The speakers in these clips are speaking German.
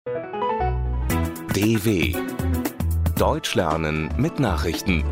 DW Deutsch lernen mit Nachrichten.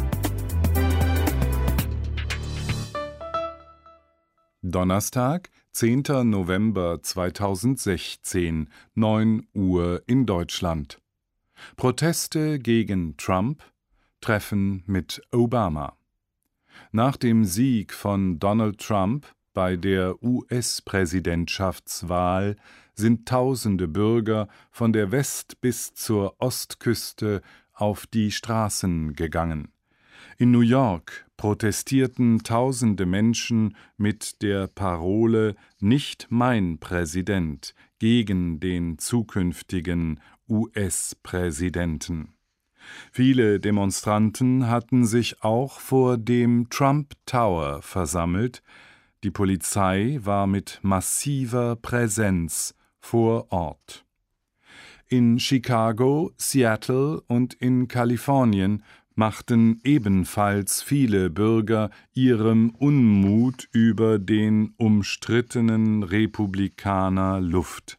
Donnerstag, 10. November 2016, 9 Uhr in Deutschland. Proteste gegen Trump, Treffen mit Obama. Nach dem Sieg von Donald Trump bei der US-Präsidentschaftswahl sind tausende Bürger von der West- bis zur Ostküste auf die Straßen gegangen. In New York protestierten tausende Menschen mit der Parole »Nicht mein Präsident« gegen den zukünftigen US-Präsidenten. Viele Demonstranten hatten sich auch vor dem Trump Tower versammelt. Die Polizei war mit massiver Präsenz vor Ort. In Chicago, Seattle und in Kalifornien machten ebenfalls viele Bürger ihrem Unmut über den umstrittenen Republikaner Luft.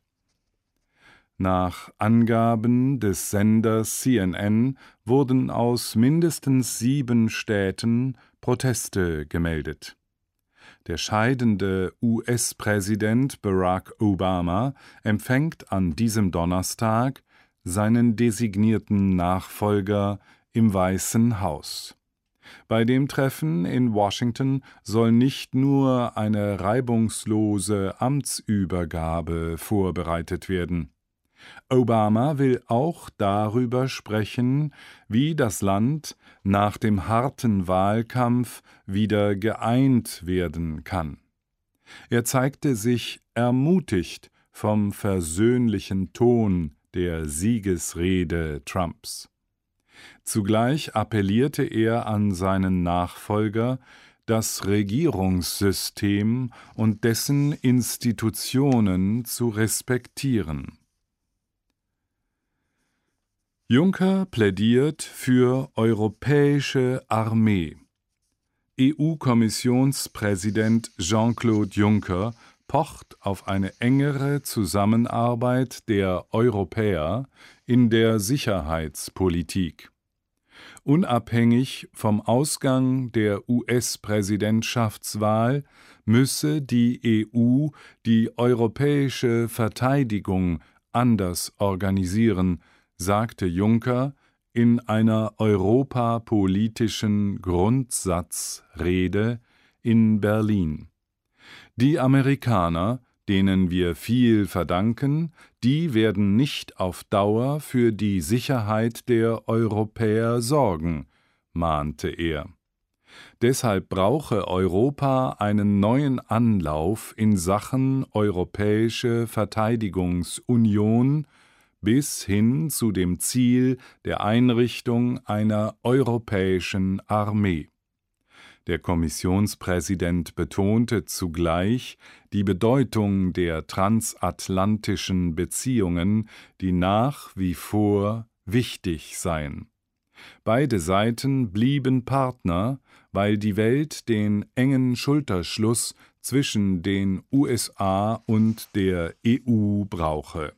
Nach Angaben des Senders CNN wurden aus mindestens 7 Städten Proteste gemeldet. Der scheidende US-Präsident Barack Obama empfängt an diesem Donnerstag seinen designierten Nachfolger im Weißen Haus. Bei dem Treffen in Washington soll nicht nur eine reibungslose Amtsübergabe vorbereitet werden. Obama will auch darüber sprechen, wie das Land nach dem harten Wahlkampf wieder geeint werden kann. Er zeigte sich ermutigt vom versöhnlichen Ton der Siegesrede Trumps. Zugleich appellierte er an seinen Nachfolger, das Regierungssystem und dessen Institutionen zu respektieren. Juncker plädiert für europäische Armee. EU-Kommissionspräsident Jean-Claude Juncker pocht auf eine engere Zusammenarbeit der Europäer in der Sicherheitspolitik. Unabhängig vom Ausgang der US-Präsidentschaftswahl müsse die EU die europäische Verteidigung anders organisieren, sagte Juncker in einer europapolitischen Grundsatzrede in Berlin. Die Amerikaner, denen wir viel verdanken, die werden nicht auf Dauer für die Sicherheit der Europäer sorgen, mahnte er. Deshalb brauche Europa einen neuen Anlauf in Sachen europäische Verteidigungsunion bis hin zu dem Ziel der Einrichtung einer europäischen Armee. Der Kommissionspräsident betonte zugleich die Bedeutung der transatlantischen Beziehungen, die nach wie vor wichtig seien. Beide Seiten blieben Partner, weil die Welt den engen Schulterschluss zwischen den USA und der EU brauche.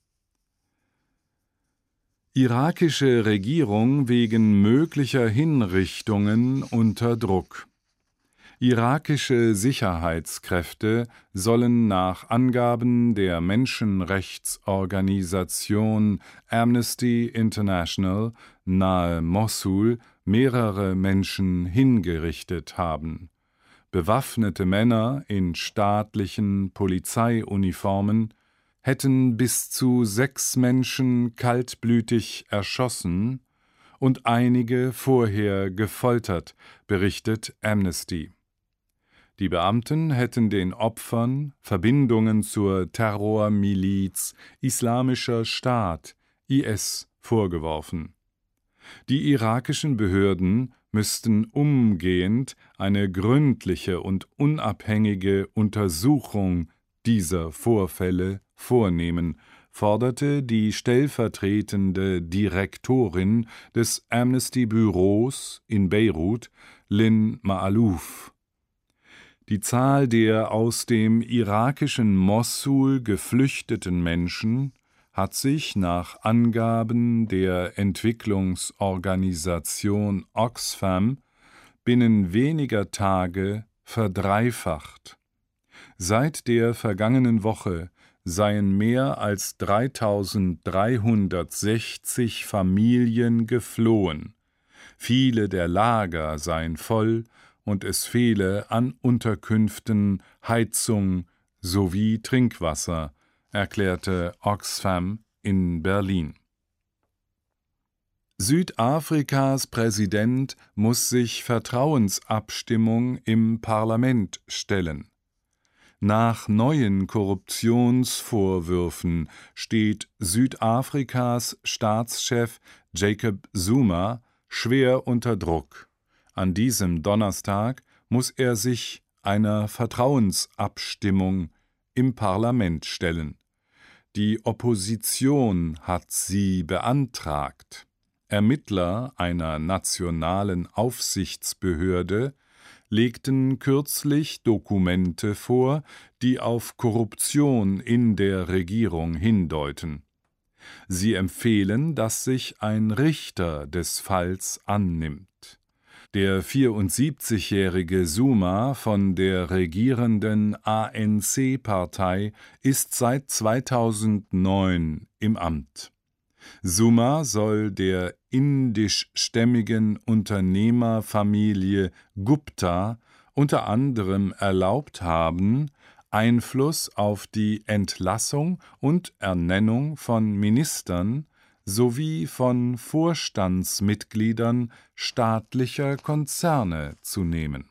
Irakische Regierung wegen möglicher Hinrichtungen unter Druck. Irakische Sicherheitskräfte sollen nach Angaben der Menschenrechtsorganisation Amnesty International nahe Mossul mehrere Menschen hingerichtet haben. Bewaffnete Männer in staatlichen Polizeiuniformen hätten bis zu 6 Menschen kaltblütig erschossen und einige vorher gefoltert, berichtet Amnesty. Die Beamten hätten den Opfern Verbindungen zur Terrormiliz Islamischer Staat (IS) vorgeworfen. Die irakischen Behörden müssten umgehend eine gründliche und unabhängige Untersuchung dieser Vorfälle vornehmen, forderte die stellvertretende Direktorin des Amnesty-Büros in Beirut, Lynn Maalouf. Die Zahl der aus dem irakischen Mossul geflüchteten Menschen hat sich nach Angaben der Entwicklungsorganisation Oxfam binnen weniger Tage verdreifacht. Seit der vergangenen Woche seien mehr als 3.360 Familien geflohen. Viele der Lager seien voll und es fehle an Unterkünften, Heizung sowie Trinkwasser, erklärte Oxfam in Berlin. Südafrikas Präsident muss sich Vertrauensabstimmung im Parlament stellen. Nach neuen Korruptionsvorwürfen steht Südafrikas Staatschef Jacob Zuma schwer unter Druck. An diesem Donnerstag muss er sich einer Vertrauensabstimmung im Parlament stellen. Die Opposition hat sie beantragt. Ermittler einer nationalen Aufsichtsbehörde legten kürzlich Dokumente vor, die auf Korruption in der Regierung hindeuten. Sie empfehlen, dass sich ein Richter des Falls annimmt. Der 74-jährige Zuma von der regierenden ANC-Partei ist seit 2009 im Amt. Zuma soll der indischstämmigen Unternehmerfamilie Gupta unter anderem erlaubt haben, Einfluss auf die Entlassung und Ernennung von Ministern sowie von Vorstandsmitgliedern staatlicher Konzerne zu nehmen.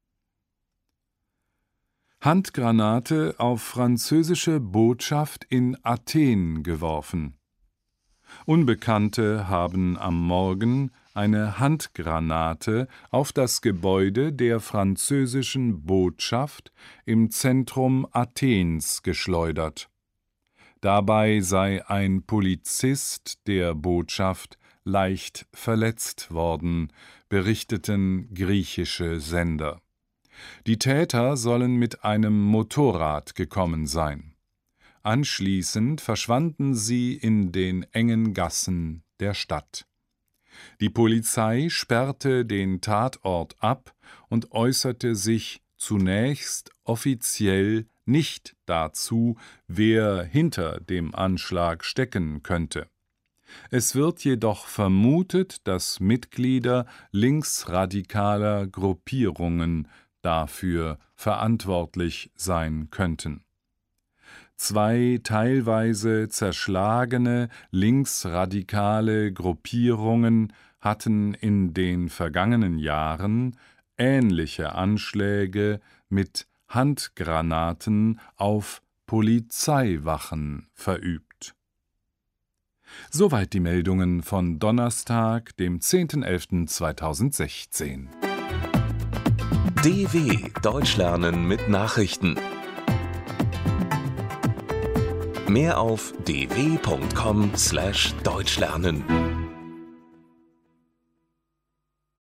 Handgranate auf französische Botschaft in Athen geworfen. Unbekannte haben am Morgen eine Handgranate auf das Gebäude der französischen Botschaft im Zentrum Athens geschleudert. Dabei sei ein Polizist der Botschaft leicht verletzt worden, berichteten griechische Sender. Die Täter sollen mit einem Motorrad gekommen sein. Anschließend verschwanden sie in den engen Gassen der Stadt. Die Polizei sperrte den Tatort ab und äußerte sich zunächst offiziell nicht dazu, wer hinter dem Anschlag stecken könnte. Es wird jedoch vermutet, dass Mitglieder linksradikaler Gruppierungen dafür verantwortlich sein könnten. 2 teilweise zerschlagene linksradikale Gruppierungen hatten in den vergangenen Jahren ähnliche Anschläge mit Handgranaten auf Polizeiwachen verübt. Soweit die Meldungen von Donnerstag, dem 10.11.2016. DW Deutsch lernen mit Nachrichten. Mehr auf dw.com/deutschlernen.